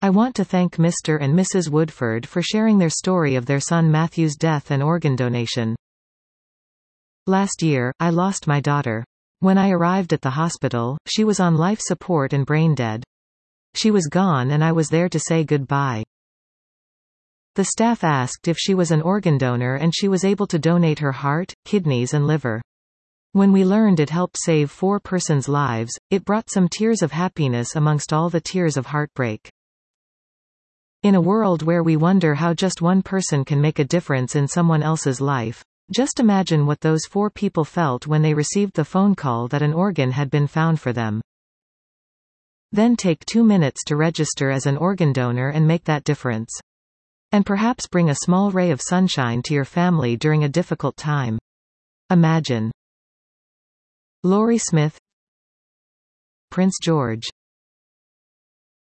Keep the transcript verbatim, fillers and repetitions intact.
I want to thank Mister and Missus Woodford for sharing their story of their son Matthew's death and organ donation. Last year, I lost my daughter. When I arrived at the hospital, she was on life support and brain dead. She was gone and I was there to say goodbye. The staff asked if she was an organ donor and she was able to donate her heart, kidneys and liver. When we learned it helped save four persons' lives, it brought some tears of happiness amongst all the tears of heartbreak. In a world where we wonder how just one person can make a difference in someone else's life, just imagine what those four people felt when they received the phone call that an organ had been found for them. Then take two minutes to register as an organ donor and make that difference. And perhaps bring a small ray of sunshine to your family during a difficult time. Imagine. Laurie Smith, Prince George.